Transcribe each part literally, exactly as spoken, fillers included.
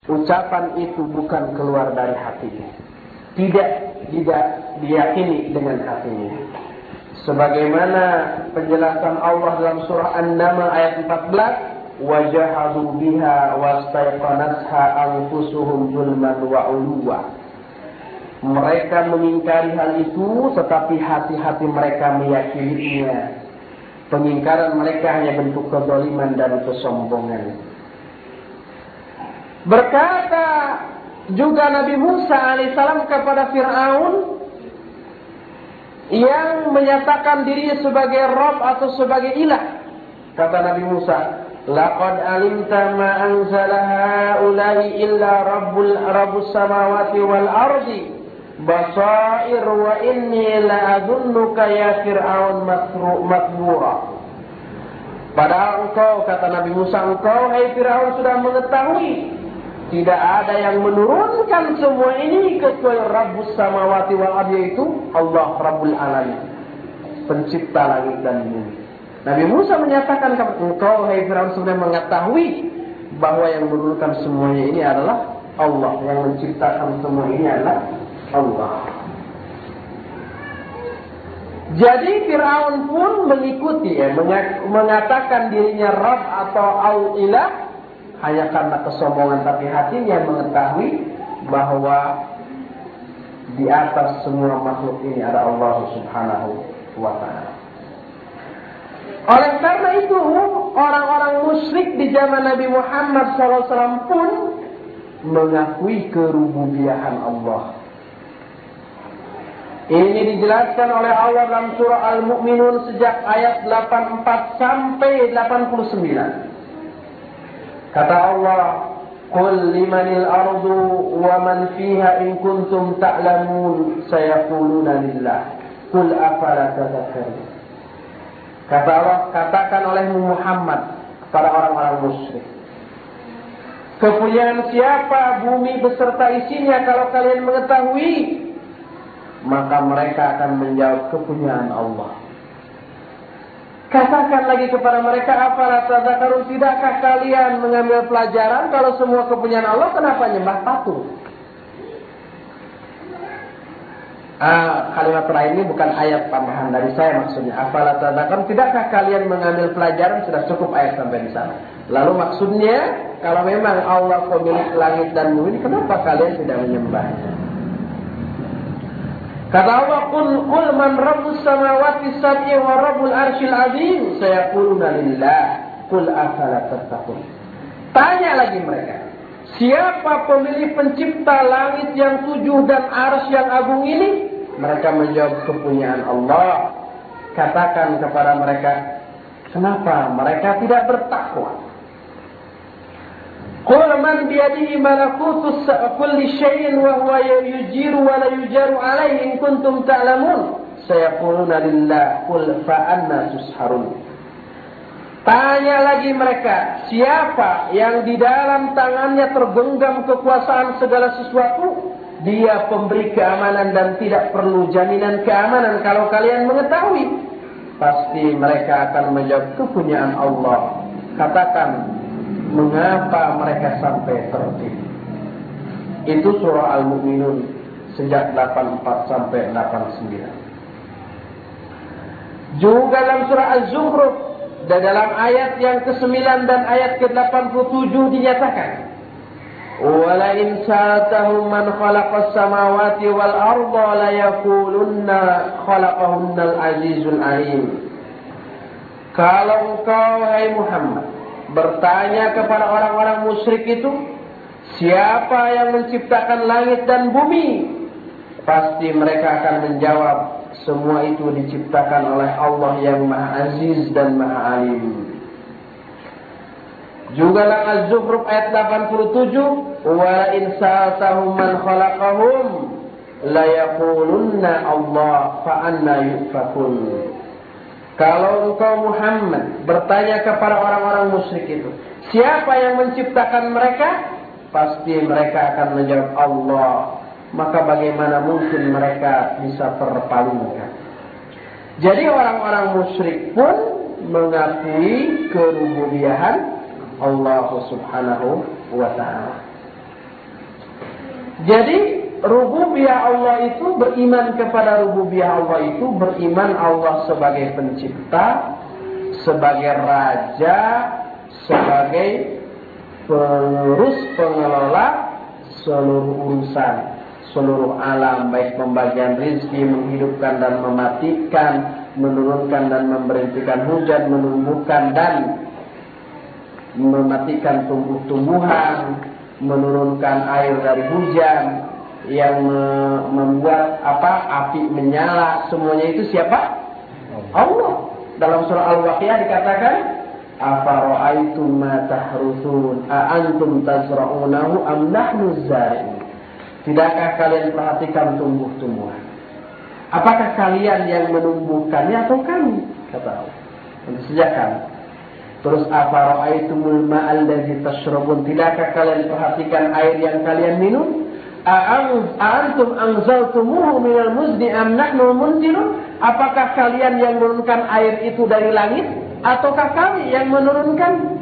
ucapan itu bukan keluar dari hatinya, tidak tidak diyakini dengan hatinya. Sebagaimana penjelasan Allah dalam surah An-Naml ayat empat belas, wajahadu biha wastaiqanatha anfusuhum zulman wa uluwa. Mereka mengingkari hal itu, tetapi hati-hati mereka meyakininya. Pengingkaran mereka hanya bentuk kezaliman dan kesombongan. Berkata juga Nabi Musa alaihissalam kepada Fir'aun yang menyatakan dirinya sebagai Rabb atau sebagai ilah. Kata Nabi Musa, laqad alimta ma anzala haula'i illa rabbul rabbus samawati wal ardi basair wa inni la'adhunnuka ya Fir'aun mathbura. Padahal engkau, kata Nabi Musa, engkau hai Fir'aun sudah mengetahui tidak ada yang menurunkan semua ini kecuali Rabbus samawati wal ardi, yaitu Allah Rabbul alamin, pencipta langit dan bumi. Nabi Musa menyatakan kepada engkau hai Fir'aun sudah mengetahui bahwa yang menurunkan semuanya ini adalah Allah, yang menciptakan semua ini adalah Allah. Jadi Fir'aun pun mengikuti ya, mengatakan dirinya Rabb atau Al-Ilah hanya karena kesombongan, tapi hatinya mengetahui bahwa di atas semua makhluk ini ada Allah Subhanahu wa ta'ala. Oleh karena itu, orang-orang musyrik di zaman Nabi Muhammad shallallahu alaihi wasallam pun mengakui kerububiyahan Allah. Ini dijelaskan oleh Allah dalam surah Al-Mu'minun sejak ayat delapan puluh empat sampai delapan puluh sembilan. Kata Allah, qul limanil ardu wa man fiha in kuntum ta'lamun sayaquluna lillah qul afala tadhakkarun. Kata Allah, katakan oleh Muhammad kepada orang-orang musyrik, kepunyaan siapa bumi beserta isinya kalau kalian mengetahui? Maka mereka akan menjawab kepunyaan Allah. Katakan lagi kepada mereka, afala tadhakkarun, tidakkah kalian mengambil pelajaran kalau semua kepunyaan Allah, kenapa nyembah patung? Ah, kalimat terakhir ini bukan ayat tambahan dari saya, maksudnya afala tadhakkarun, tidakkah kalian mengambil pelajaran? Sudah cukup ayat sampai di sana. Lalu maksudnya, kalau memang Allah pemilik langit dan bumi, kenapa kalian tidak menyembahnya? Kata Allah, qul qul man rabbus samawati sab'i wa rabbul arsyil azim sayaquluna lillah qul afala tattaqun. Tanya lagi mereka, siapa pemilik pencipta langit yang tujuh dan arsy yang agung ini? Mereka menjawab kepunyaan Allah. Katakan kepada mereka, kenapa mereka tidak bertakwa? Qul man biyadihi malakutus kulli syai'in wa huwa yujiru wa la yujaru alaihi in kuntum ta'lamun sayaquluna lillah qul fa anna tusharun. Tanya lagi mereka, siapa yang di dalam tangannya tergenggam kekuasaan segala sesuatu? Dia pemberi keamanan dan tidak perlu jaminan keamanan kalau kalian mengetahui. Pasti mereka akan menjawab kepunyaan Allah. Katakan, mengapa mereka sampai tertipu? Itu surah Al-Mu'minun sejak delapan puluh empat sampai delapan puluh sembilan. Juga dalam surah Az-Zukhruf dan dalam ayat yang kesembilan dan ayat ke delapan puluh tujuh dinyatakan, wala in sa'atahum man khalaqas samawati wal arda la yaqulunna khalaqahunnal azizul alim. Kalau engkau hai Muhammad bertanya kepada orang-orang musyrik itu, siapa yang menciptakan langit dan bumi? Pasti mereka akan menjawab, semua itu diciptakan oleh Allah yang Maha Aziz dan Maha Alim. Juga dalam Az-Zukhruf ayat delapan puluh tujuh, wa in sa'atahum man khalaqahum la yaqulunna Allah fa anna yufakun. Kalau engkau Muhammad bertanya kepada orang-orang musyrik itu, siapa yang menciptakan mereka? Pasti mereka akan menjawab Allah. Maka bagaimana mungkin mereka bisa terpalingkan? Jadi orang-orang musyrik pun mengakui kerububiyahan Allah Subhanahu wa ta'ala. Jadi rububiyah Allah itu, beriman kepada rububiyah Allah itu beriman Allah sebagai pencipta, sebagai raja, sebagai pengurus pengelola seluruh urusan, seluruh alam, baik pembagian rezeki, menghidupkan dan mematikan, menurunkan dan memberhentikan hujan, menumbuhkan dan mematikan tumbuh-tumbuhan, menurunkan air dari hujan, yang membuat apa api menyala, semuanya itu siapa? Allah. Dalam surah Al-Waqiah dikatakan, afara'aitum ma tahrusun a antum tazra'unahu am nahnu zari'un. Tidakkah kalian perhatikan tumbuh-tumbuhan? Apakah kalian yang menumbuhkannya atau kami? Kata Allah. Tentu saja kami. Terus afara'aitumul ma'al ladzi tashrabun. Tidakkah kalian perhatikan air yang kalian minum? A antum anzaltumuhu minal muzni am nahnu munzilun? Apakah kalian yang menurunkan air itu dari langit ataukah kami yang menurunkan?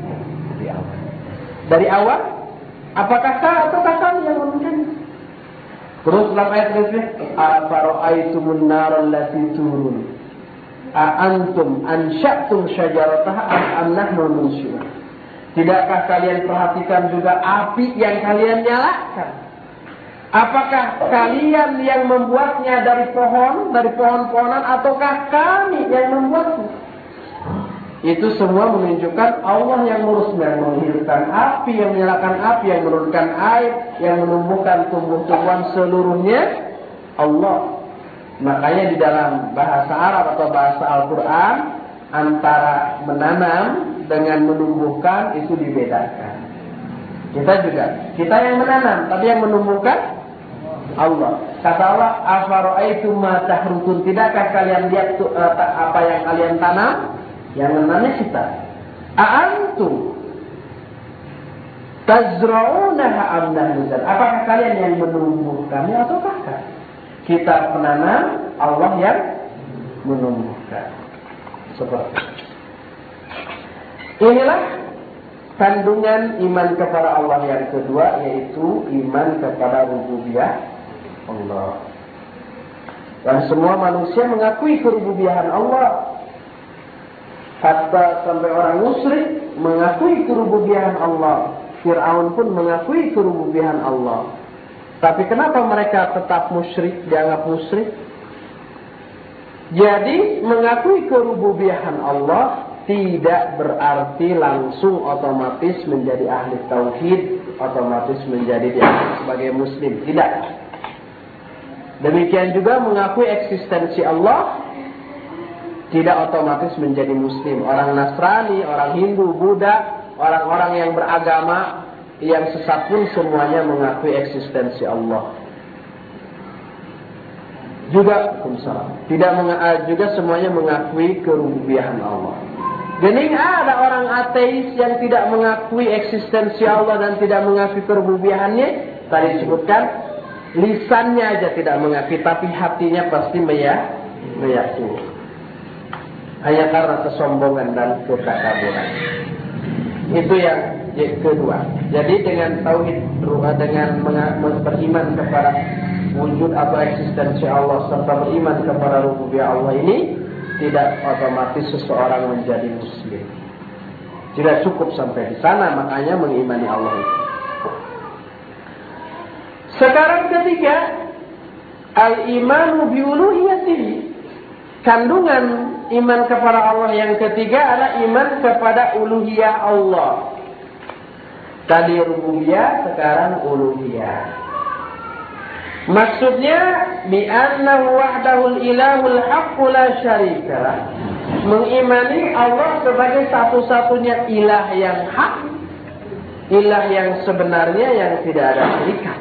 Dari awal? Apakah kami ataukah kami yang menurunkan? Terus dalam ayat berikutnya, afara'aitumun nar allati turun a antum ansha'tum syajarataha am nahnu munsyi'un. Tidakkah kalian perhatikan juga api yang kalian nyalakan? Apakah kalian yang membuatnya dari pohon, dari pohon-pohonan, ataukah kami yang membuatnya? Itu semua menunjukkan Allah yang mengurusnya, yang menghidupkan api, yang menyalakan api, yang menurunkan air, yang menumbuhkan tumbuh-tumbuhan, seluruhnya Allah. Makanya di dalam bahasa Arab atau bahasa Al-Quran, antara menanam dengan menumbuhkan itu dibedakan. Kita juga, kita yang menanam, tapi yang menumbuhkan Allah. Kata Allah, afara'aitum ma tahrusun. Tidakkah kalian lihat tu, uh, apa yang kalian tanam? Yang namanya kita. A'antum tazra'unaha am nahnu zari'un. Apakah kalian yang menumbuhkannya ataukah kami? Kita penanam, Allah yang menumbuhkan. Seperti inilah kandungan iman kepada Allah yang kedua, yaitu iman kepada rububiyah Allah. Dan semua manusia mengakui kerububiahan Allah. Hatta sampai orang musyrik mengakui kerububiahan Allah. Fir'aun pun mengakui kerububiahan Allah. Tapi kenapa mereka tetap musyrik, dianggap musyrik? Jadi mengakui kerububiahan Allah tidak berarti langsung otomatis menjadi ahli tauhid, otomatis menjadi dianggap sebagai muslim. Tidak. Demikian juga mengakui eksistensi Allah tidak otomatis menjadi muslim. Orang Nasrani, orang Hindu, Buddha, orang-orang yang beragama yang sesat pun semuanya mengakui eksistensi Allah. Juga tidak juga semuanya mengakui kerububiahan Allah. Jadi ada orang ateis yang tidak mengakui eksistensi Allah dan tidak mengakui kerububiahannya. Tadi disebutkan lisannya aja tidak mengakui, tapi hatinya pasti meyakini. Hanya karena kesombongan dan ketakaburan. Itu yang kedua. Jadi dengan tauhid, dengan beriman kepada wujud atau eksistensi Allah serta beriman kepada rububiyah Allah ini, tidak otomatis seseorang menjadi muslim. Tidak cukup sampai di sana, makanya mengimani Allah itu. Sekarang ketiga, al-imanu biuluhiyatihi. Kandungan iman kepada Allah yang ketiga adalah iman kepada uluhiyah Allah. Tadi rububiyah, sekarang uluhiyah. Maksudnya bi annahu wahdahul ilahul haqqu la syarika. Mengimani Allah sebagai satu-satunya ilah yang hak, ilah yang sebenarnya yang tidak ada syarikat.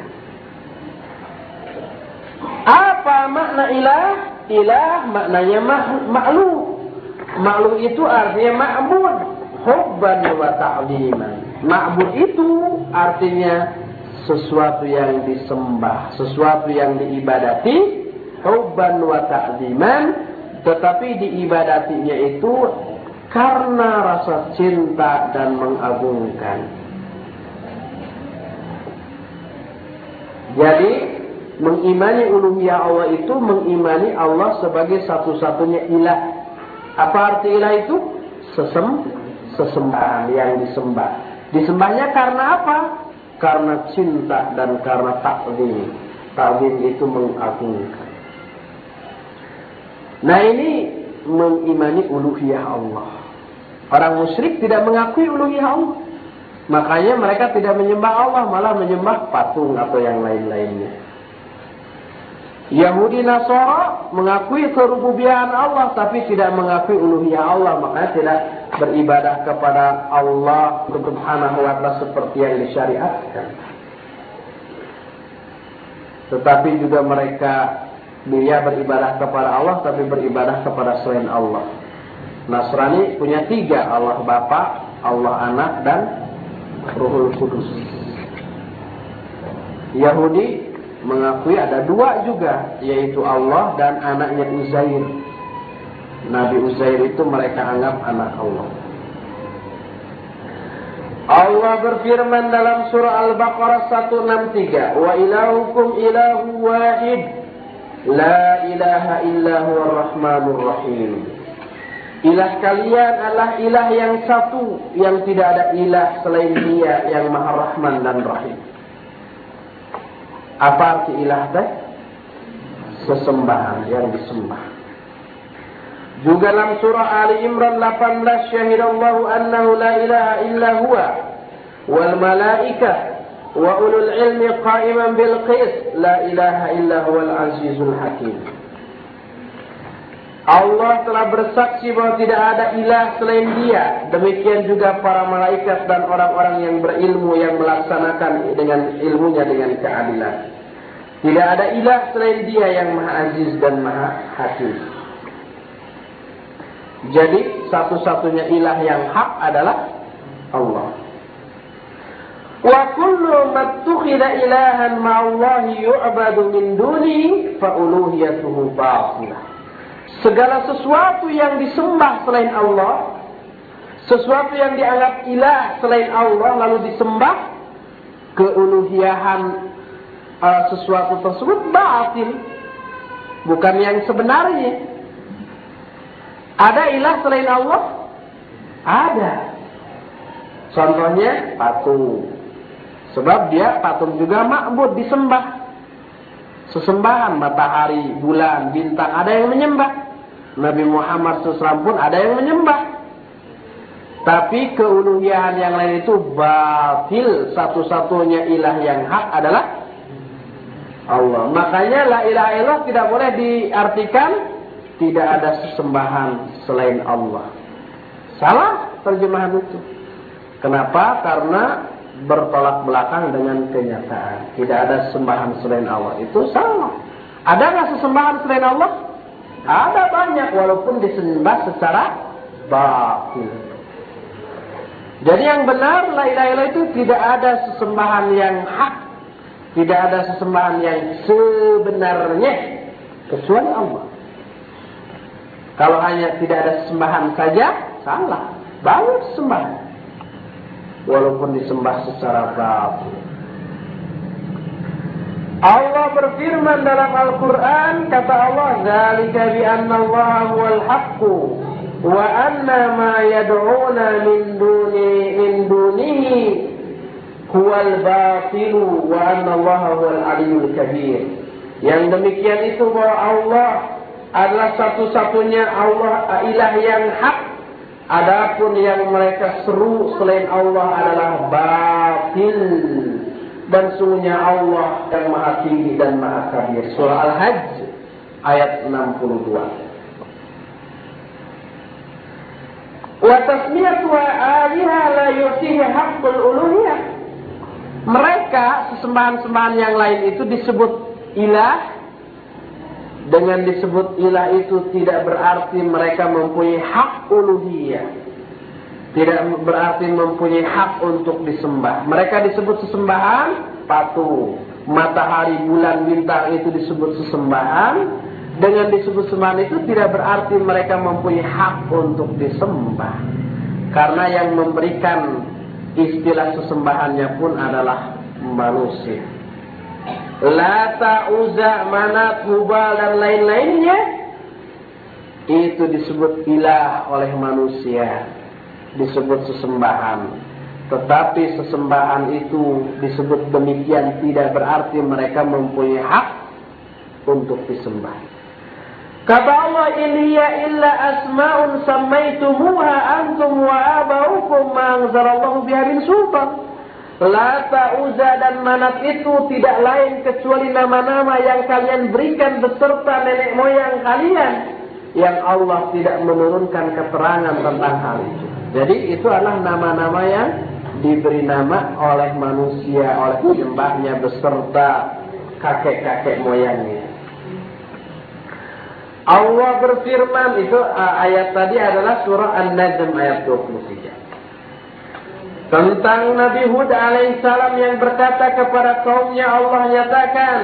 Apa makna ilah? Ilah maknanya makhluk. Makhluk itu artinya ma'bud, hubban wa ta'ziman. Ma'bud itu artinya sesuatu yang disembah, sesuatu yang diibadati, hubban wa ta'ziman, tetapi diibadatinya itu karena rasa cinta dan mengagungkan. Jadi mengimani uluhiyah Allah itu mengimani Allah sebagai satu-satunya ilah. Apa arti ilah itu? Sesem, sesembahan yang disembah. Disembahnya karena apa? Karena cinta dan karena takzim. Takzim itu mengagungkan. Nah ini mengimani uluhiyah Allah. Orang musyrik tidak mengakui uluhiyah Allah. Makanya mereka tidak menyembah Allah, malah menyembah patung atau yang lain-lainnya. Yahudi Nasara mengakui kerububian Allah tapi tidak mengakui uluhiyah Allah, makanya tidak beribadah kepada Allah Subhanahu wa taala seperti yang disyariatkan. Tetapi juga mereka dia beribadah kepada Allah tapi beribadah kepada selain Allah. Nasrani punya tiga, Allah Bapa, Allah Anak, dan Ruhul Kudus. Yahudi mengakui ada dua juga, yaitu Allah dan anaknya Uzair. Nabi Uzair itu mereka anggap anak Allah. Allah berfirman dalam surah Al-Baqarah seratus enam puluh tiga, "Wa ilahukum ilahu wahid, la ilaha illa huwar rahmanur rahim." Ilah kalian adalah ilah yang satu, yang tidak ada ilah selain Dia yang Maha Rahman dan Rahim. Apa arti ilah teh? Sesembahan yang disembah. Juga dalam surah Ali Imran delapan belas, "Syahidallahu annahu la ilaha illa huwa wal malaikah wa ulul ilmi qa'iman bil qis, la ilaha illa huwal azizul hakim." Allah telah bersaksi bahwa tidak ada ilah selain Dia. Demikian juga para malaikat dan orang-orang yang berilmu yang melaksanakan dengan ilmunya dengan keadilan. Tidak ada ilah selain Dia yang Maha Aziz dan Maha Hakim. Jadi satu-satunya ilah yang hak adalah Allah. Wa kullu mattukhidha ilahan ma'allahi yu'badu min dunihi fa uluhiyatuhu batilah. Segala sesuatu yang disembah selain Allah, sesuatu yang dianggap ilah selain Allah lalu disembah, keuluhiyahan uh, sesuatu tersebut batil, bukan yang sebenarnya. Ada ilah selain Allah? Ada. Contohnya patung. Sebab dia patung juga ma'bud, disembah. Sesembahan matahari, bulan, bintang, ada yang menyembah. Nabi Muhammad shallallahu alaihi wasallam pun ada yang menyembah. Tapi keuluhiyahan yang lain itu batil. Satu-satunya ilah yang hak adalah Allah. Makanya la ilaha illallah tidak boleh diartikan tidak ada sesembahan selain Allah. Salah terjemahan itu. Kenapa? Karena bertolak belakang dengan kenyataan. Tidak ada sesembahan selain Allah. Itu salah. Ada nggak sesembahan selain Allah? Ada banyak, walaupun disembah secara batil. Jadi yang benar, la ilaha illallah itu tidak ada sesembahan yang hak, tidak ada sesembahan yang sebenarnya kecuali Allah. Kalau hanya tidak ada sesembahan saja, salah. Banyak sesembahan, walaupun disembah secara batil. Allah berfirman dalam Al-Quran, kata Allah, "Dzalika bi anna Allah huwal haqqu wa anna ma yad'una min duni min dunihi huwal batilu wa anna Allah huwal aliyyul kabir." Yang demikian itu bahwa Allah adalah satu-satunya Allah ilah yang hak. Adapun yang mereka seru selain Allah adalah batil. Dan sungguhnya Allah yang Maha Tinggi dan Maha Kabir. Surah Al-Hajj ayat enam puluh dua. Wa tasmiyatu aliha la yu'tihi haqqul uluhiyah. Mereka sesembahan-sembahan yang lain itu disebut ilah. Dengan disebut ilah itu tidak berarti mereka mempunyai hak uluhiyah. Tidak berarti mempunyai hak untuk disembah. Mereka disebut sesembahan, patung, matahari, bulan, bintang itu disebut sesembahan. Dengan disebut sembahan itu tidak berarti mereka mempunyai hak untuk disembah. Karena yang memberikan istilah sesembahannya pun adalah manusia. Lata, Uzza, Manat, Hubal dan lain-lainnya, itu disebut ilah oleh manusia, disebut sesembahan. Tetapi sesembahan itu disebut demikian tidak berarti mereka mempunyai hak untuk disembah. Kata Allah, "In hiya illa asma'un sammaitumuha antum wa abaukum ma anzalallahu biha min sultan." Lata, Uzza dan Manat itu tidak lain kecuali nama-nama yang kalian berikan beserta nenek moyang kalian, yang Allah tidak menurunkan keterangan tentang hal itu. Jadi itu adalah nama-nama yang diberi nama oleh manusia, oleh penyembahnya beserta kakek-kakek moyangnya. Allah berfirman, itu ayat tadi adalah surah An-Najm ayat dua puluh tiga. Tentang Nabi Hud alaihissalam yang berkata kepada kaumnya, Allah nyatakan,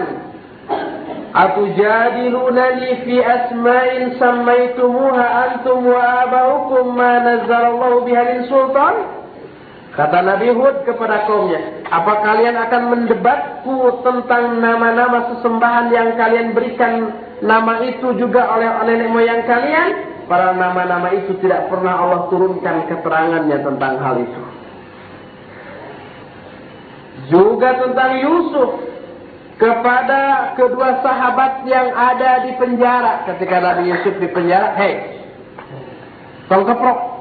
"Atujadilunani fi asma'in sammaitumuha antum wa abaukum ma nazzalallahu biha min sultan?" Kata Nabi Hud kepada kaumnya, apa kalian akan mendebatku tentang nama-nama sesembahan yang kalian berikan nama itu juga oleh nenek moyang kalian? Para nama-nama itu tidak pernah Allah turunkan keterangannya tentang hal itu. Juga tentang Yusuf kepada kedua sahabat yang ada di penjara. Ketika Nabi Yusuf di penjara, hei, tong keprok.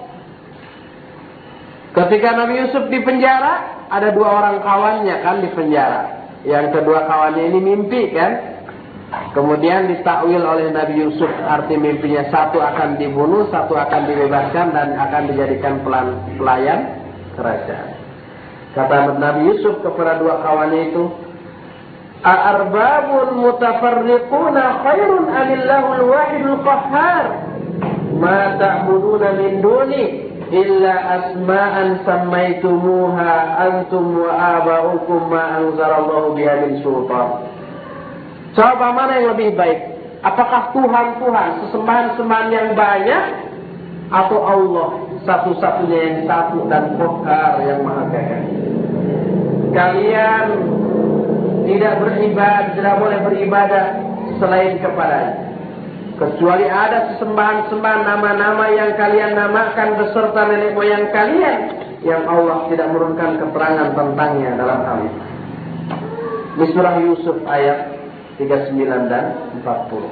Ketika Nabi Yusuf di penjara, ada dua orang kawannya kan di penjara. Yang kedua kawannya ini mimpi kan. Kemudian ditakwil oleh Nabi Yusuf, arti mimpinya satu akan dibunuh, satu akan dibebaskan dan akan dijadikan pelayan kerajaan. Kata Nabi Yusuf kepada dua kawannya itu, "A'arbabun mutafarriquna khairun amillahul wahidul qahhar ma ta'buduna min duni illa asma'an sammaitumuha antum wa aba'ukum ma anzalallahu biha min sultan." Coba mana yang lebih baik? Apakah Tuhan-Tuhan, sesembahan-sembahan yang banyak, atau Allah satu-satunya yang satu dan Qahhar yang maha gagah? Kalian tidak beribadah, tidak boleh beribadah selain kepadanya, kecuali ada sesembahan-sembahan nama-nama yang kalian namakan beserta nenek moyang kalian, yang Allah tidak menurunkan keterangan tentangnya dalam hal itu. Di surah Yusuf ayat tiga puluh sembilan dan empat puluh.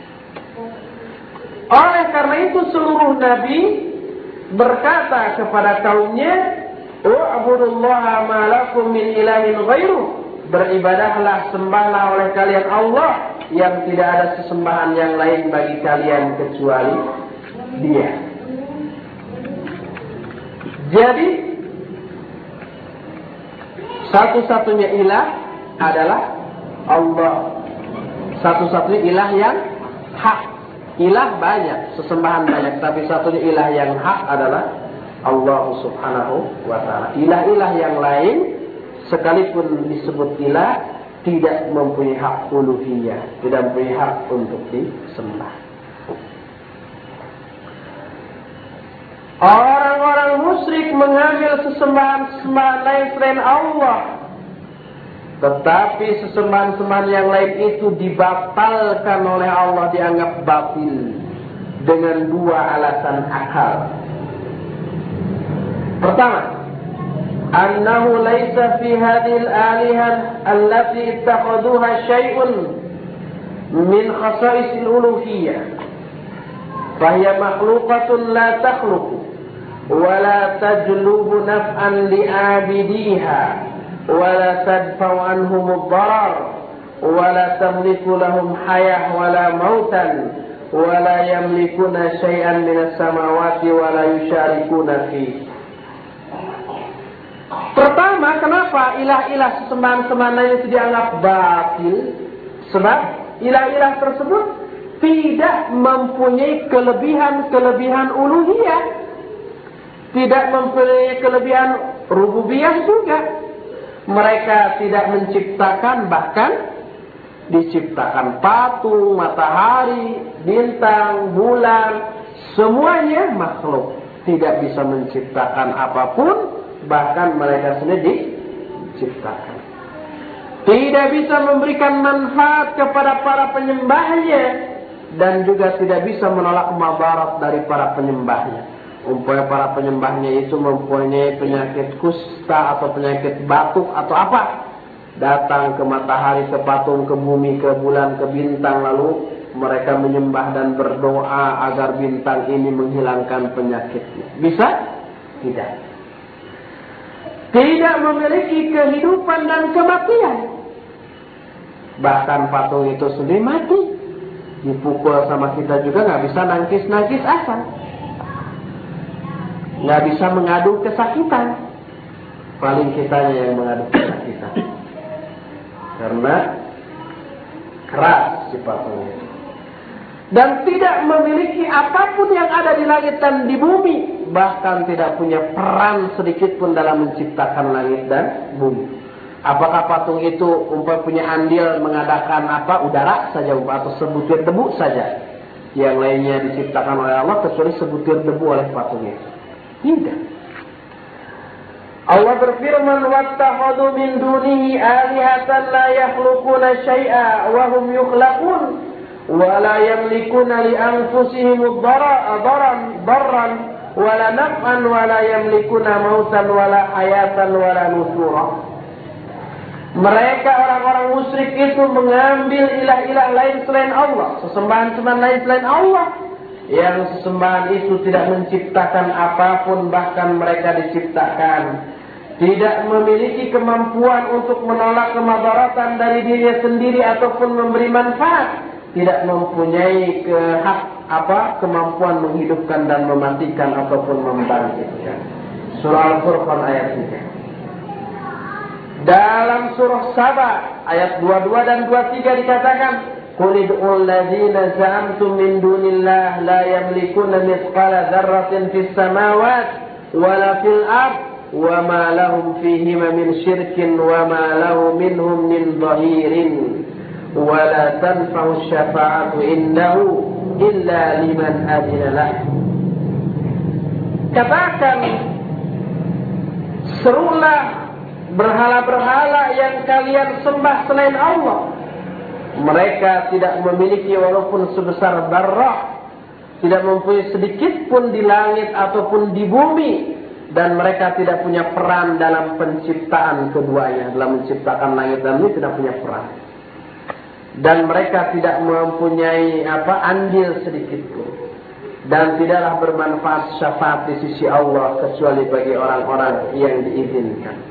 Oleh karena itu seluruh nabi berkata kepada kaumnya, "U'budullaha ma lakum min ilahin ghairuh." Beribadahlah, sembahlah oleh kalian Allah yang tidak ada sesembahan yang lain bagi kalian kecuali Dia. Jadi satu-satunya ilah adalah Allah. Satu-satunya ilah yang hak. Ilah banyak, sesembahan banyak, tapi satunya ilah yang hak adalah Allah subhanahu wa ta'ala. Ilah-ilah yang lain sekalipun disebut ilah tidak mempunyai hak uluhiyah, tidak mempunyai hak untuk disembah. Orang-orang musyrik mengambil sesembahan-sesembahan lain selain Allah. Tetapi sesembahan-sembahan yang lain itu dibatalkan oleh Allah, dianggap batil dengan dua alasan akal. Pertama, annahu laisa fi hadhil alihah allati ittakhadhuha syai'un min khasa'isil uluhiyyah. Fahiya makhluqatun la takhluqu wa la tajlubu naf'an li'abidiha ولا تدفع عنهم الضرر ولا تملك لهم حياة ولا موتا ولا يملكون شيئا من السماوات ولا يشاركون فيه. Pertama, kenapa ilah-ilah sesembahan-sembahan itu dianggap batil? Sebab ilah-ilah tersebut tidak mempunyai kelebihan-kelebihan uluhiyah, tidak mempunyai kelebihan rububiyah juga. Mereka tidak menciptakan, bahkan diciptakan patung, matahari, bintang, bulan, semuanya makhluk. Tidak bisa menciptakan apapun, bahkan mereka sendiri diciptakan. tidak bisa memberikan manfaat kepada para penyembahnya, dan juga tidak bisa menolak madarat dari para penyembahnya. Umpamanya para penyembahnya itu mempunyai penyakit kusta atau penyakit batuk atau apa, datang ke matahari, ke patung, ke bumi, ke bulan, ke bintang, lalu mereka menyembah dan berdoa agar bintang ini menghilangkan penyakitnya. Bisa? Tidak. Tidak memiliki kehidupan dan kematian. Bahkan patung itu sendiri mati. Dipukul sama kita juga nggak bisa nangkis-nangkis asal. Nggak bisa mengadu kesakitan. Paling kitanya yang mengadu kesakitan. Karena keras si patung itu. Dan tidak memiliki apapun yang ada di langit dan di bumi. Bahkan tidak punya peran sedikit pun dalam menciptakan langit dan bumi. Apakah patung itu umpamanya punya andil mengadakan apa udara saja atau sebutir debu saja? Yang lainnya diciptakan oleh Allah kecuali sebutir debu oleh patung itu. Tidak. Allah berfirman, "Wattakhadhu min dunihi alihatan la yakhluquna syai'a wa hum yukhlaqun wa la yamlikuna li anfusihim ad-darran darran wa la naf'an wa la yamlikuna mautan wa la hayatan wa la nusyura." Mereka orang-orang musyrik itu mengambil ilah-ilah lain selain Allah, sesembahan-sembahan lain selain Allah, yang sesembahan itu tidak menciptakan apapun, bahkan mereka diciptakan, tidak memiliki kemampuan untuk menolak kemadaratan dari dirinya sendiri ataupun memberi manfaat, tidak mempunyai ke hak apa kemampuan menghidupkan dan mematikan ataupun membangkitkan. Surah Al-Furqan ayat tiga. Dalam surah Saba ayat dua puluh dua dan dua puluh tiga dikatakan, "Qul id'ul ladzina za'amtum min dunillah la yamlikuna mithqala dzarratin fis samawati wala fil ard wa ma lahum fihima min syirkin wa ma lahu minhum min dhahirin wa la tanfa'u syafa'atu indahu illa liman adina lah." Katakan, serulah berhala-berhala yang kalian sembah selain Allah. Mereka tidak memiliki walaupun sebesar darah, tidak mempunyai sedikit pun di langit ataupun di bumi, dan mereka tidak punya peran dalam penciptaan keduanya. Dalam menciptakan langit dan bumi tidak punya peran, dan mereka tidak mempunyai apa andil sedikit pun, dan tidaklah bermanfaat syafaat di sisi Allah kecuali bagi orang-orang yang diizinkan.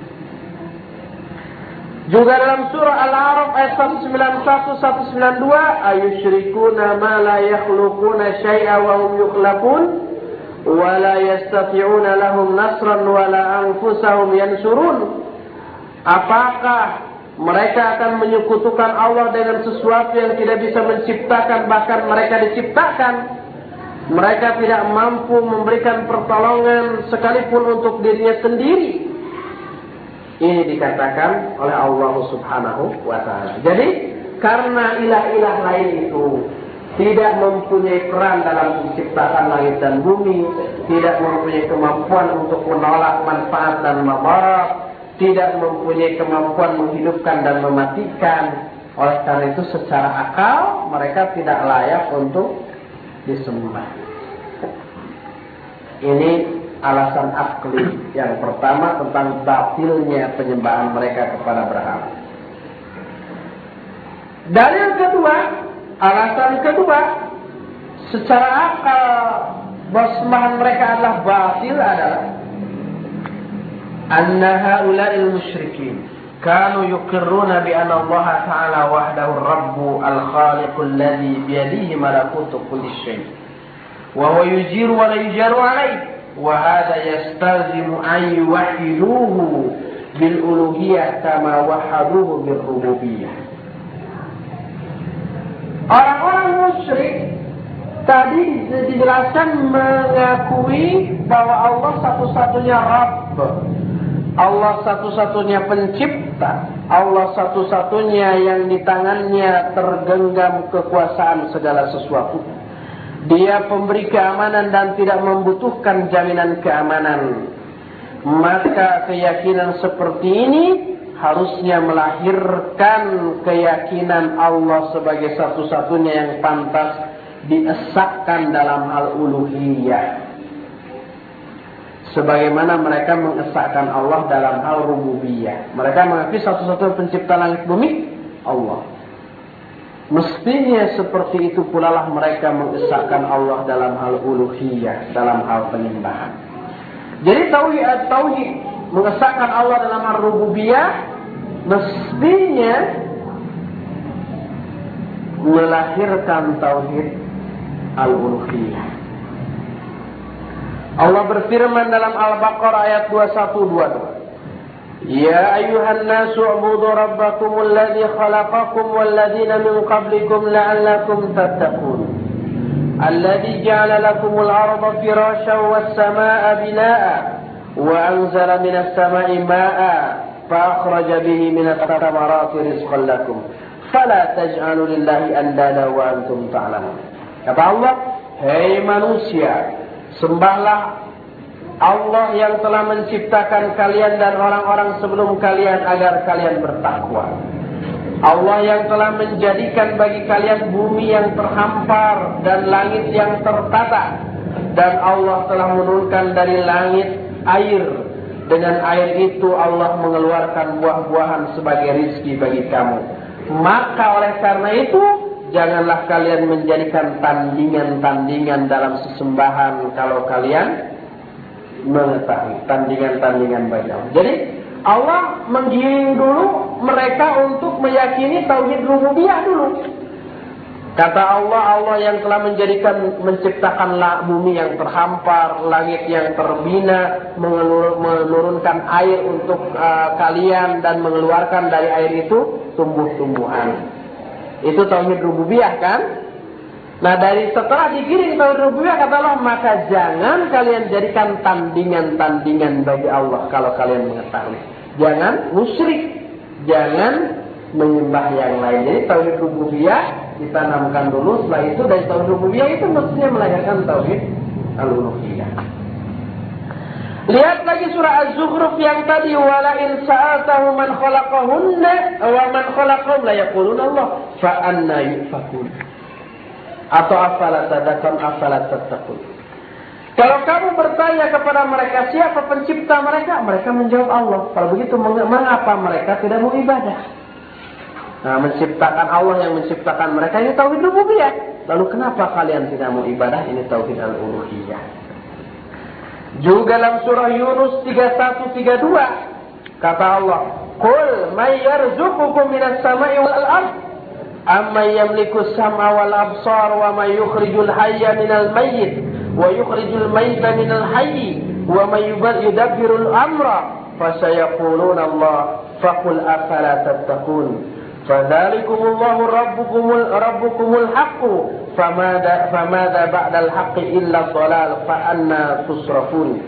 Juga dalam surah Al-A'raf ayat seratus sembilan puluh satu sampai seratus sembilan puluh dua, ayusyrikuna ma la yakhluquna syai'a wa hum yukhlaqun wa la yastati'una lahum nasran wa la anfusahum yansurun. Apakah mereka akan menyekutukan Allah dengan sesuatu yang tidak bisa menciptakan, bahkan mereka diciptakan? Mereka tidak mampu memberikan pertolongan sekalipun untuk dirinya sendiri. Ini dikatakan oleh Allah Subhanahu wa ta'ala. Jadi, karena ilah-ilah lain itu tidak mempunyai peran dalam menciptakan langit dan bumi, tidak mempunyai kemampuan untuk menolak manfaat dan madarat, tidak mempunyai kemampuan menghidupkan dan mematikan, oleh karena itu secara akal mereka tidak layak untuk disembah. Ini alasan akli yang pertama tentang batilnya penyembahan mereka kepada berhala. Dalil kedua, alasan kedua, secara akal bahwa sembahan mereka adalah batil adalah anna haula'il musyrikin kanu yuqirruna bi anna Allah ta'ala wahdahu ar-rabbu al-khaliqu alladhi bi yadihi malakutu kulli syai' wa huwa yujiru wa la yujaru alayhi. وهذا يستلزم أن يوحدوه بالألوهية كما وحدوه بالربوبية. Orang-orang musyrik tadi dijelaskan mengakui bahwa Allah satu-satunya Rabb, Allah satu-satunya pencipta, Allah satu-satunya yang di tangannya tergenggam kekuasaan segala sesuatu. Dia pemberi keamanan dan tidak membutuhkan jaminan keamanan. Maka keyakinan seperti ini harusnya melahirkan keyakinan Allah sebagai satu-satunya yang pantas diesahkan dalam hal uluhiyah. Sebagaimana mereka mengesahkan Allah dalam hal rububiyah. Mereka mengakui satu-satunya pencipta langit bumi Allah. Mestinya seperti itu pula lah mereka mengesahkan Allah dalam hal uluhiyah, dalam hal penyembahan. Jadi tauhid tauhid mengesahkan Allah dalam hal rububiyah mestinya melahirkan tauhid al-uluhiyah. Allah berfirman dalam Al-Baqarah ayat dua puluh satu dua puluh dua. Ya ayuhan nasu ubudu rabbakumul ladzi khalaqakum wal ladzina min qablikum la'allakum tattaqun. Alladzi ja'ala lakumul arda firasyan was samaa'a binaa'a wa anzala minas samaa'i maa'a fa akhraja bihi minats thamarati rizqan lakum. Fala taj'alu lillahi andada wa antum ta'lamun. Kata Allah, hei manusia, sembahlah Allah yang telah menciptakan kalian dan orang-orang sebelum kalian agar kalian bertakwa. Allah yang telah menjadikan bagi kalian bumi yang terhampar dan langit yang tertata. Dan Allah telah menurunkan dari langit air. Dengan air itu Allah mengeluarkan buah-buahan sebagai rizki bagi kamu. Maka oleh karena itu, janganlah kalian menjadikan tandingan-tandingan dalam sesembahan kalau kalian mengetahui tandingan-tandingan bagi Allah. Jadi Allah menggiring dulu mereka untuk meyakini tauhid rububiyah dulu. Kata Allah, Allah yang telah menjadikan menciptakan bumi yang terhampar, langit yang terbina, menurunkan air untuk uh, kalian dan mengeluarkan dari air itu tumbuh-tumbuhan. Itu tauhid rububiyah kan? Nah dari setelah digiring tauhid rububiyah kata Allah, maka jangan kalian jadikan tandingan-tandingan bagi Allah kalau kalian mengetahui. Jangan musyrik, jangan menyembah yang lain. Jadi tauhid rububiyah ditanamkan dulu, setelah itu dari tauhid rububiyah itu mestinya melahirkan tauhid al-uluhiyah. Lihat lagi surah Az-Zukhruf yang tadi, wala in sa'atahu man khalaqahunna wa man khalaqahum la yaquluna Allah fa anna yufakun. Atau afala tadakun afala tattaqun. Kalau kamu bertanya kepada mereka siapa pencipta mereka, mereka menjawab Allah. Kalau begitu mengapa mereka tidak mau ibadah? Nah, menciptakan Allah yang menciptakan mereka ini tauhid rububiyah. Lalu kenapa kalian tidak mau ibadah? Ini tauhid al-uluhiyah. Juga dalam surah Yunus tiga puluh satu tiga puluh dua kata Allah, "Qul may yarzuqukum minas sama'i wal ardh amma yamliku as-sam'a wal absar wa may yukhrijul hayya minal mayyit wa yukhrijul mayyita minal hayy wa may yudabbiru al-amra fasayaquluna Allah faqul afala tattaqun." Fadzalikumullahu rabbukumul rabbukumul haqqu famada famada ba'dal haqqi illa dhalal fa anna tusrafun.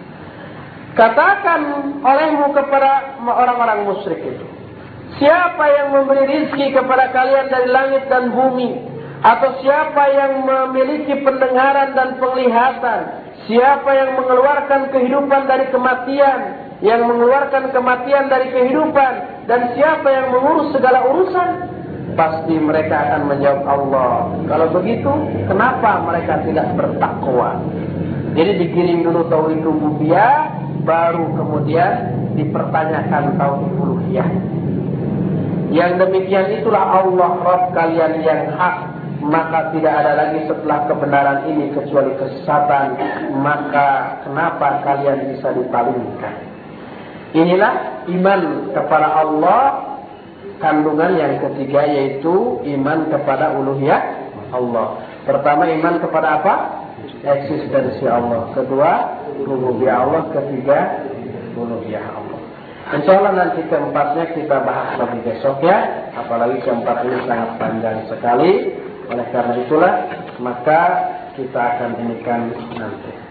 Katakan olehmu kepada orang-orang musyrik itu, siapa yang memberi rizki kepada kalian dari langit dan bumi, atau siapa yang memiliki pendengaran dan penglihatan, siapa yang mengeluarkan kehidupan dari kematian, yang mengeluarkan kematian dari kehidupan, dan siapa yang mengurus segala urusan? Pasti mereka akan menjawab Allah. Kalau begitu, kenapa mereka tidak bertakwa? Jadi digiring dulu tauhid rububiyah, baru kemudian dipertanyakan tauhid uluhiyah. Yang demikian itulah Allah Rabb kalian yang hak, maka tidak ada lagi setelah kebenaran ini kecuali kesesatan. Maka kenapa kalian bisa dipalingkan? Inilah iman kepada Allah, kandungan yang ketiga yaitu iman kepada uluhiyah Allah. Pertama iman kepada apa? Eksistensi Allah. Kedua rububiyah Allah. Ketiga uluhiyah Allah. Insyaallah nanti keempatnya kita bahas lebih besok ya. Apalagi keempat ini sangat panjang sekali. Oleh karena itulah maka kita akan inikan nanti.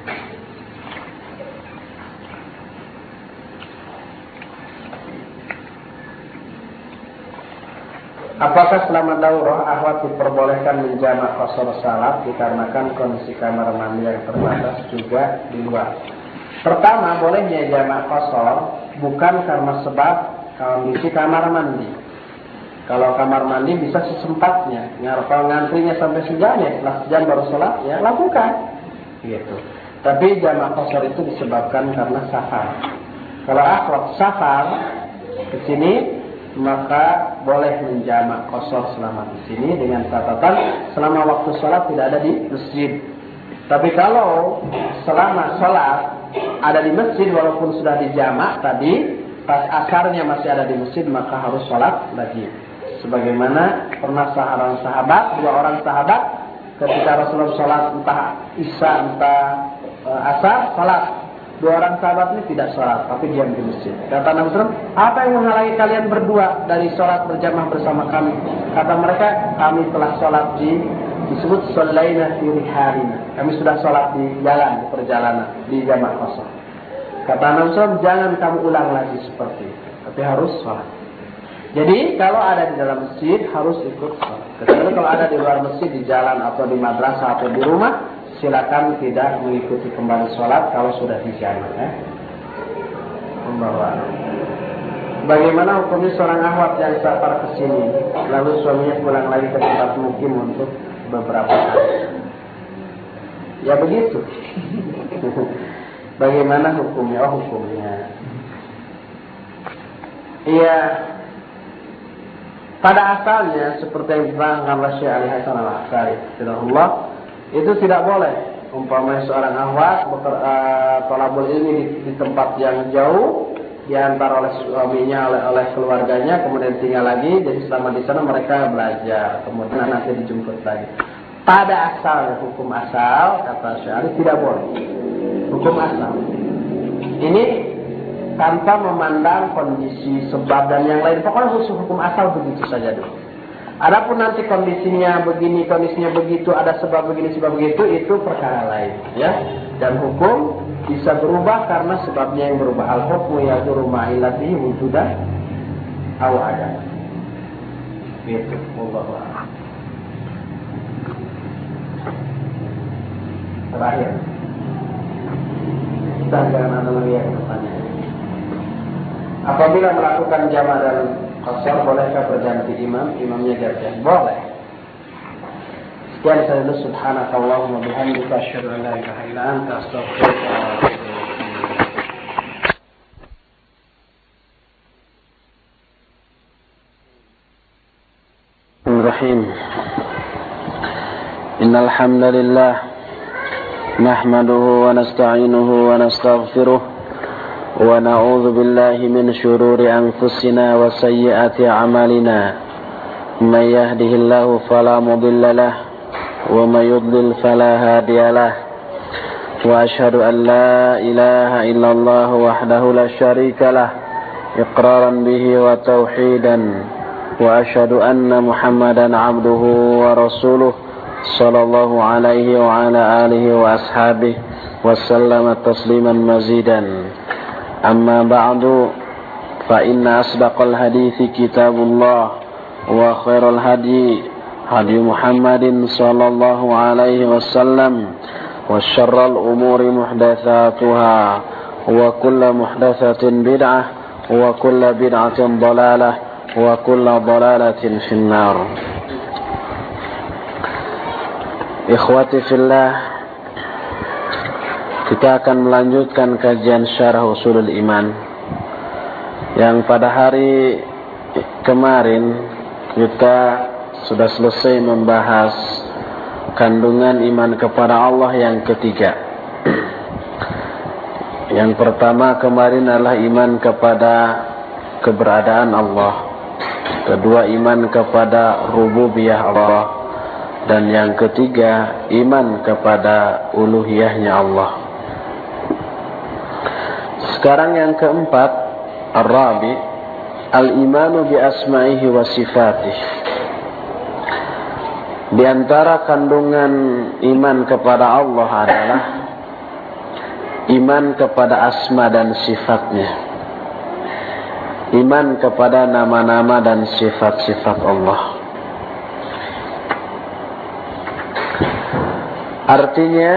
Apakah selama daurah akhwat diperbolehkan menjamak qasar salat dikarenakan kondisi kamar mandi yang terbatas juga di luar? Pertama, bolehnya jamak qasar bukan karena sebab kondisi kamar mandi. Kalau kamar mandi bisa sesempatnya. Kalau ngantrinya sampai sejam ya, setelah sejam baru sholat, ya lakukan. Gitu. Tapi jamak qasar itu disebabkan karena safar. Kalau akhlak safar ke sini, maka boleh menjamak qasar selama di sini dengan catatan selama waktu sholat tidak ada di masjid. Tapi kalau selama sholat ada di masjid walaupun sudah dijamak tadi, pas asarnya masih ada di masjid, maka harus sholat lagi. Sebagaimana pernah seorang sahabat, dua orang sahabat, ketika Rasulullah sholat entah isya entah uh, asar, sholat. Dua orang sahabat ini tidak sholat, tapi diam di masjid. Kata Nabi sallallahu alaihi wasallam, apa yang menghalangi kalian berdua dari sholat berjamaah bersama kami? Kata mereka, kami telah sholat di disebut sholaina fi rihalina. Kami sudah sholat di jalan, di perjalanan, di jamaah qasar. Kata Nabi sallallahu alaihi wasallam, jangan kamu ulang lagi seperti itu, tapi harus sholat. Jadi kalau ada di dalam masjid harus ikut sholat. Kecuali kalau ada di luar masjid, di jalan atau di madrasah atau di rumah, silakan tidak mengikuti kembali sholat kalau sudah di jalan. Ya. Membawa. Bagaimana hukumnya seorang akhwat yang safar ke sini, lalu suaminya pulang lagi ke tempat mukim untuk beberapa hari? Ya begitu. Bagaimana hukumnya? Oh hukumnya. Iya. Pada asalnya seperti yang diterangkan oleh Syekh Ali Hasan Al-Askari, rahimahullah, itu tidak boleh. Umpamanya seorang akhwat uh, thalabul ilmi di, di tempat yang jauh, diantar oleh suaminya, oleh, oleh keluarganya, kemudian tinggal lagi. Jadi selama di sana mereka belajar, kemudian nanti dijemput lagi. Pada asalnya hukum asal kata Syekh Ali tidak boleh. Hukum asal. Ini tanpa memandang kondisi sebab dan yang lain. Pokoknya khusus hukum asal begitu saja dulu. Adapun nanti kondisinya begini, kondisinya begitu, ada sebab begini, sebab begitu, itu perkara lain, ya. Dan hukum bisa berubah karena sebabnya yang berubah. Al-hukmu yadurru ma'ilatihi wujudan aw adam. Gitu. Wallahu a'lam. Terakhir. Kita jangan ada lagi yang bertanya. Apabila melakukan jamaah dan qasar, bolehkah berganti imam? Imamnya gantian? Boleh. Sekian saja. Subhanakallahumma bihamdika asyhadu an la ilaha illa anta astaghfiruka wa atubu ilaik. Bismillahirrahmanirrahim. Innal hamdalillah nahmaduhu wa nasta'inuhu wa nastaghfiruh. ونعوذ بالله من شرور أنفسنا وسيئات أعمالنا من يهده الله فلا مضل له ومن يضلل فلا هادي له وأشهد أن لا إله إلا الله وحده لا شريك له إقرارا به وتوحيدا وأشهد أن محمدا عبده ورسوله صلى الله عليه وعلى آله وأصحابه وسلم تسليما مزيدا. أما بعد فإن أصدق الحديث كتاب الله وخير الهدي هدي محمد صلى الله عليه وسلم وشر الأمور محدثاتها وكل محدثة بدعة وكل بدعة ضلالة وكل ضلالة في النار. Ikhwati fillah, kita akan melanjutkan kajian syarah usulul iman yang pada hari kemarin kita sudah selesai membahas kandungan iman kepada Allah yang ketiga. Yang pertama kemarin adalah iman kepada keberadaan Allah, kedua iman kepada rububiyah Allah, dan yang ketiga iman kepada uluhiyahnya Allah. Sekarang yang keempat, ar-rabi, al-imanu bi asma'ihi wa sifatih. Di antara kandungan iman kepada Allah adalah iman kepada asma dan sifatnya. Iman kepada nama-nama dan sifat-sifat Allah. Artinya,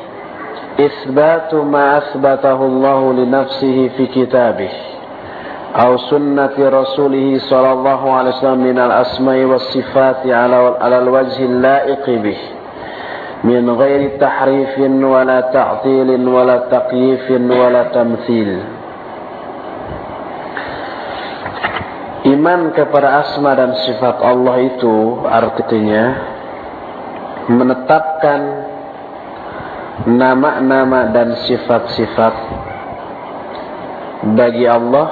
isbatu ma asbatahu Allah li nafsihi fi kitabih أو سنة رسوله صلى الله عليه وسلم من الأسماء والصفات على الوجه اللائق به من غير تحريف ولا تعطيل ولا تقييف ولا تمثيل. Iman kepada asma dan sifat Allah itu artinya menetapkan nama-nama dan sifat-sifat bagi Allah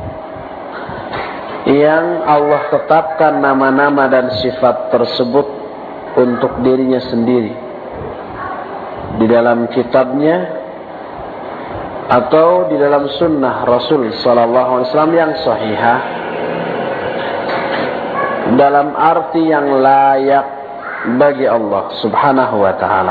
yang Allah tetapkan nama-nama dan sifat tersebut untuk dirinya sendiri di dalam kitabnya atau di dalam sunnah Rasul sallallahu alaihi wasallam yang sahihah dalam arti yang layak bagi Allah subhanahu wa ta'ala.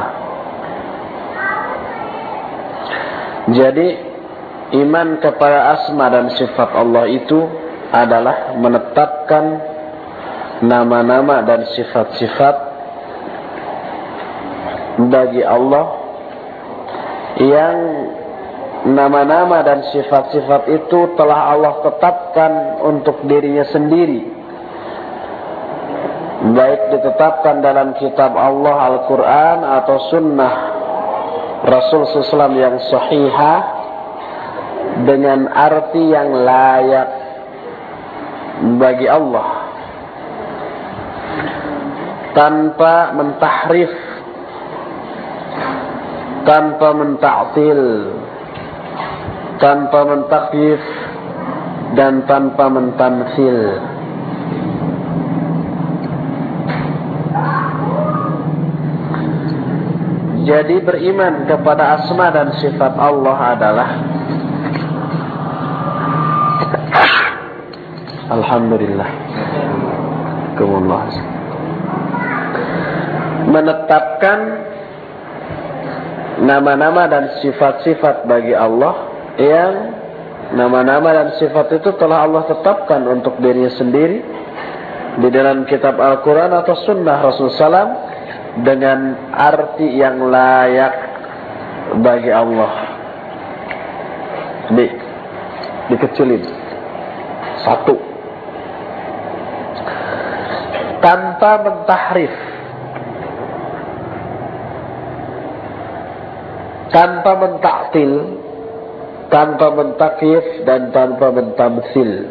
Jadi iman kepada asma dan sifat Allah itu adalah menetapkan nama-nama dan sifat-sifat bagi Allah yang nama-nama dan sifat-sifat itu telah Allah tetapkan untuk dirinya sendiri, baik ditetapkan dalam kitab Allah Al-Quran atau sunnah Rasul sallallahu alaihi wasallam yang sahihah dengan arti yang layak bagi Allah, tanpa mentahrif, tanpa menta'til, tanpa mentakyif, dan tanpa mentamtsil. Jadi beriman kepada asma dan sifat Allah adalah alhamdulillah Kumullah menetapkan nama-nama dan sifat-sifat bagi Allah yang nama-nama dan sifat itu telah Allah tetapkan untuk dirinya sendiri di dalam kitab Al-Quran atau sunnah Rasulullah sallallahu alaihi wasallam dengan arti yang layak bagi Allah. Di, dikecilin satu, tanpa mentahrif, tanpa mentaktil, tanpa mentakyif, dan tanpa mentamtsil.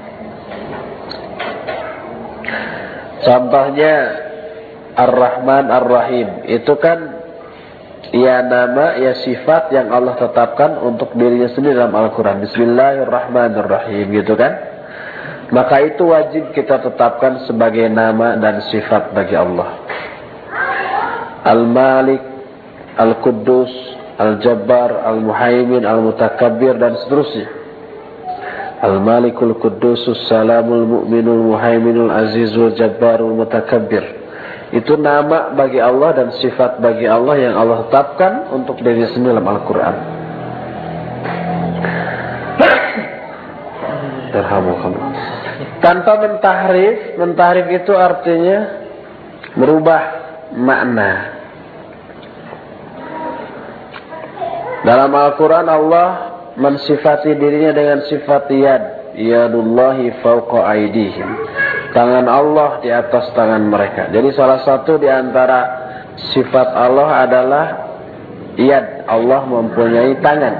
Contohnya Ar-Rahman Ar-Rahim, itu kan ya nama, ya sifat yang Allah tetapkan untuk dirinya sendiri dalam Al-Quran. Bismillahirrahmanirrahim, gitu kan. Maka itu wajib kita tetapkan sebagai nama dan sifat bagi Allah. Al-Malik, Al-Quddus, Al-Jabbar, Al-Muhaimin, Al-Mutakabbir, dan seterusnya. Al-Malikul Quddusus Salamul Mu'minul Muhaiminul Azizul Jabbarul Mutakabbir. Itu nama bagi Allah dan sifat bagi Allah yang Allah tetapkan untuk diri sendiri dalam Al-Quran. Tanpa mentahrif, mentahrif itu artinya merubah makna. Dalam Al-Quran Allah mensifati dirinya dengan sifat yad, yadullahi fawqa aydihim, tangan Allah di atas tangan mereka. Jadi salah satu di antara sifat Allah adalah yad, Allah mempunyai tangan.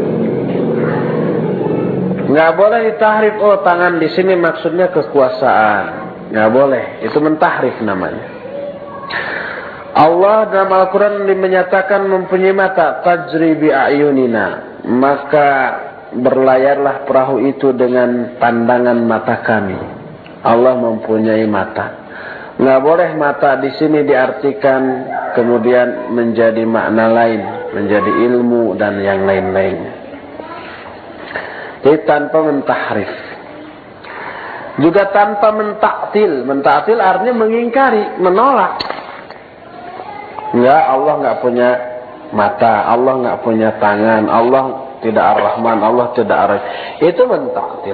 Nggak boleh ditahrif, oh tangan di sini maksudnya kekuasaan. Nggak boleh, itu mentahrif namanya. Allah dalam Al-Quran menyatakan mempunyai mata, tajri bi a'yunina, maka berlayarlah perahu itu dengan pandangan mata kami. Allah mempunyai mata. Nggak boleh mata di sini diartikan kemudian menjadi makna lain, menjadi ilmu dan yang lain-lainnya. Jadi tanpa mentahrif, juga tanpa mentaktil. Mentaktil artinya mengingkari, menolak. Enggak, Allah nggak punya mata, Allah nggak punya tangan, Allah tidak Ar-Rahman, Allah tidak Ar-Rahim. Itu mentaktil.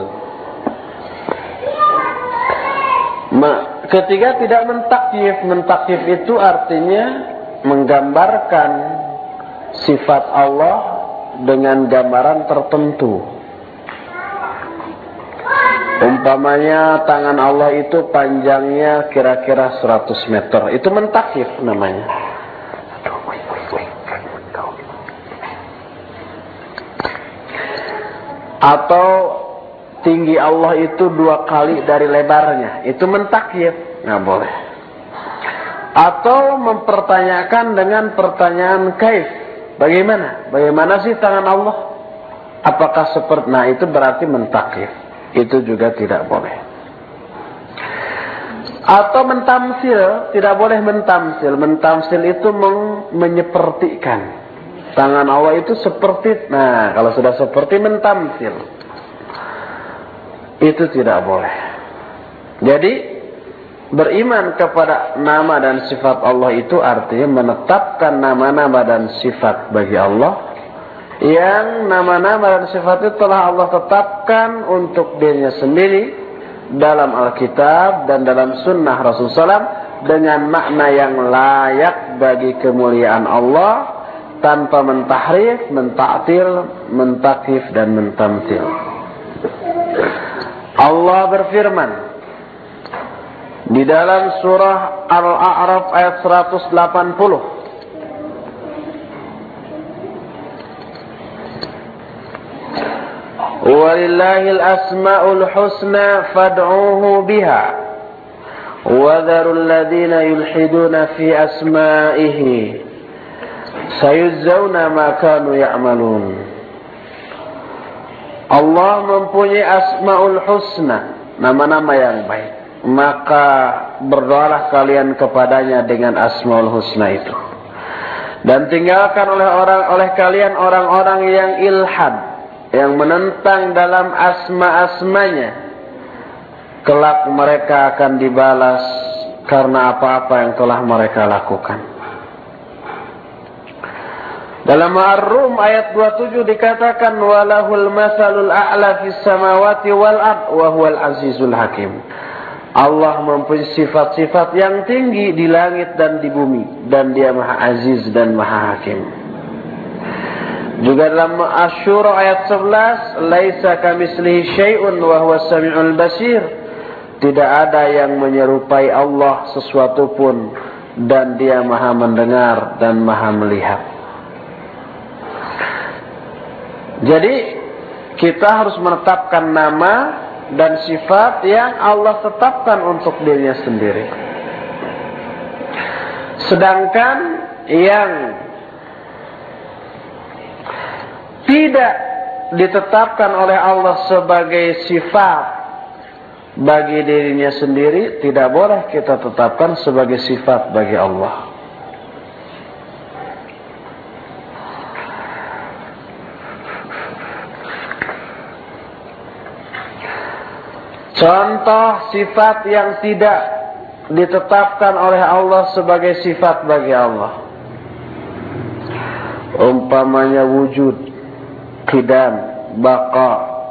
Ketika tidak mentakyif, mentakyif itu artinya menggambarkan sifat Allah dengan gambaran tertentu. Umpamanya tangan Allah itu panjangnya kira-kira seratus meter. Itu mentakyif namanya. Atau tinggi Allah itu dua kali dari lebarnya. Itu mentakyif. Nggak boleh. Atau mempertanyakan dengan pertanyaan kaif. Bagaimana? Bagaimana sih tangan Allah? Apakah seperti... Nah, itu berarti mentakyif. Itu juga tidak boleh. Atau mentamsil, tidak boleh mentamsil. Mentamsil itu men menyepertikan. Tangan Allah itu seperti, nah kalau sudah seperti mentamsil, itu tidak boleh. Jadi beriman kepada nama dan sifat Allah itu artinya menetapkan nama-nama dan sifat bagi Allah, yang nama-nama dan sifat itu telah Allah tetapkan untuk dirinya sendiri dalam Alkitab dan dalam Sunnah Rasulullah shallallahu alaihi wasallam dengan makna yang layak bagi kemuliaan Allah, tanpa mentahrif, mentaktil, mentakif dan mentamtil. Allah berfirman di dalam surah Al-A'raf ayat seratus delapan puluh. Walillahil asma'ul husna fad'uhu biha wa dharul ladzina yulhiduna fi asma'ihi sayujzauna ma kanu ya'malun. Allah mempunyai asma'ul husna, nama-nama yang baik. Maka berdoalah kalian kepadanya dengan asma'ul husna itu. Dan tinggalkan oleh orang oleh kalian orang-orang yang ilhad, yang menentang dalam asma-asmanya. Kelak mereka akan dibalas karena apa-apa yang telah mereka lakukan. Dalam Ar-Rum ayat dua puluh tujuh dikatakan walahul masalul a'la fis samawati wal ard wa huwal azizul hakim. Allah mempunyai sifat-sifat yang tinggi di langit dan di bumi, dan Dia Maha Aziz dan Maha Hakim. Juga dalam Asy-Syura ayat sebelas, laisa kamitslihi syai'un wa huwas samiul basir. Tidak ada yang menyerupai Allah sesuatu pun, dan Dia Maha mendengar dan Maha melihat. Jadi kita harus menetapkan nama dan sifat yang Allah tetapkan untuk dirinya sendiri. Sedangkan yang tidak ditetapkan oleh Allah sebagai sifat bagi dirinya sendiri, tidak boleh kita tetapkan sebagai sifat bagi Allah. Contoh sifat yang tidak ditetapkan oleh Allah sebagai sifat bagi Allah. Umpamanya wujud, qidam, baqa.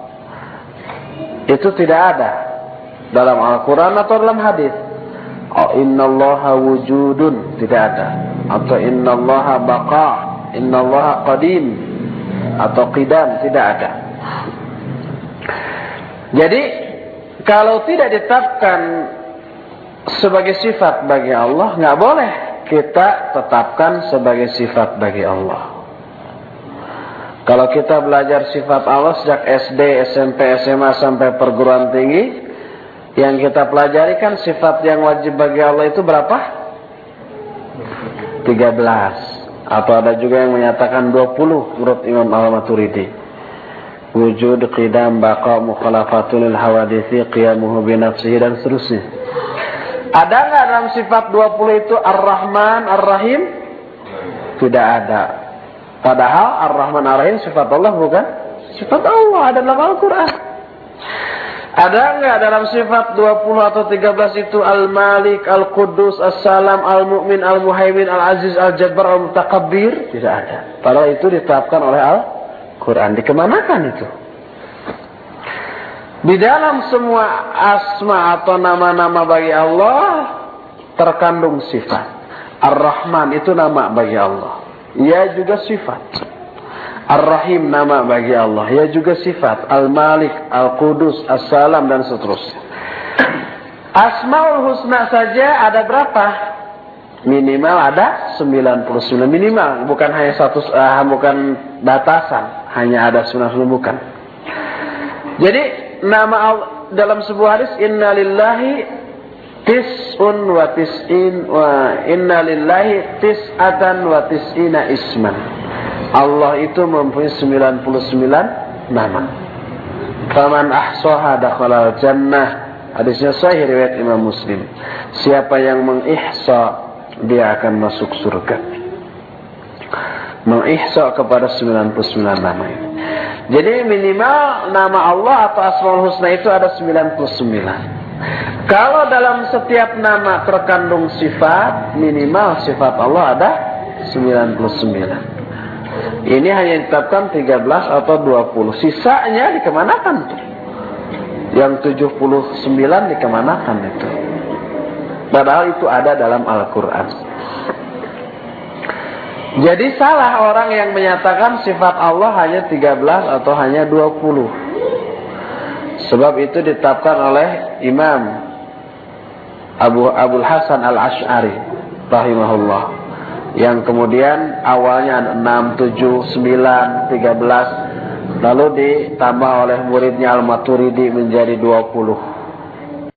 Itu tidak ada dalam Al-Quran atau dalam hadis. Oh, innallaha wujudun, tidak ada. Atau innallaha baqa, innallaha qadim, atau qidam, tidak ada. Jadi kalau tidak ditetapkan sebagai sifat bagi Allah, nggak boleh kita tetapkan sebagai sifat bagi Allah. Kalau kita belajar sifat Allah sejak S D, S M P, S M A sampai perguruan tinggi, yang kita pelajari kan sifat yang wajib bagi Allah itu berapa? tiga belas. Atau ada juga yang menyatakan dua puluh menurut Imam Al-Maturidi. Wujud, qidam, baqa, mukhalafatul hawadithi, qiyamuhu binafsihi, dan seterusnya. Ada nggak dalam sifat dua puluh itu Ar-Rahman, Ar-Rahim? Tidak ada. Padahal Ar-Rahman, Ar-Rahim sifat Allah bukan? Sifat Allah ada dalam Al-Quran. Ada nggak dalam sifat dua puluh atau tiga belas itu Al-Malik, Al-Quddus, As-Salam, Al-Mu'min, Al-Muhaimin, Al-Aziz, Al-Jabbar, Al-Mutakabbir? Tidak ada. Padahal itu ditetapkan oleh Al-Quran. Quran. Dikemanakan itu? Di dalam semua asma atau nama-nama bagi Allah terkandung sifat. Ar-Rahman itu nama bagi Allah. Ia juga sifat. Ar-Rahim nama bagi Allah, ya juga sifat. Al-Malik, Al-Qudus, As-Salam dan seterusnya. Asmaul Husna saja ada berapa? Minimal ada sembilan puluh sembilan, minimal, bukan hanya satu, uh, bukan batasan, hanya ada sembilan puluh, bukan. Jadi nama Allah dalam sebuah hadis, inna lillahi tis'un wa tis'in wa inna lillahi tis'atan wa tis'ina isman. Allah itu mempunyai sembilan puluh sembilan nama. Faman ahsaha dakhala jannah. Hadisnya sahih riwayat Imam Muslim. Siapa yang mengihsa, dia akan masuk surga. Mengihsa kepada sembilan puluh sembilan nama itu. Jadi minimal nama Allah atau Asmaul Husna itu ada sembilan puluh sembilan. Kalau dalam setiap nama terkandung sifat, minimal sifat Allah ada sembilan puluh sembilan. Ini hanya ditetapkan tiga belas atau dua puluh. Sisanya dikemanakan tuh? Yang tujuh puluh sembilan dikemanakan itu? Padahal itu ada dalam Al-Quran. Jadi salah orang yang menyatakan sifat Allah hanya tiga belas atau hanya dua puluh. Sebab itu ditetapkan oleh Imam Abu Abul Hasan Al-Ash'ari rahimahullah. Yang kemudian awalnya enam, tujuh, sembilan, tiga belas. Lalu ditambah oleh muridnya Al-Maturidi menjadi dua puluh.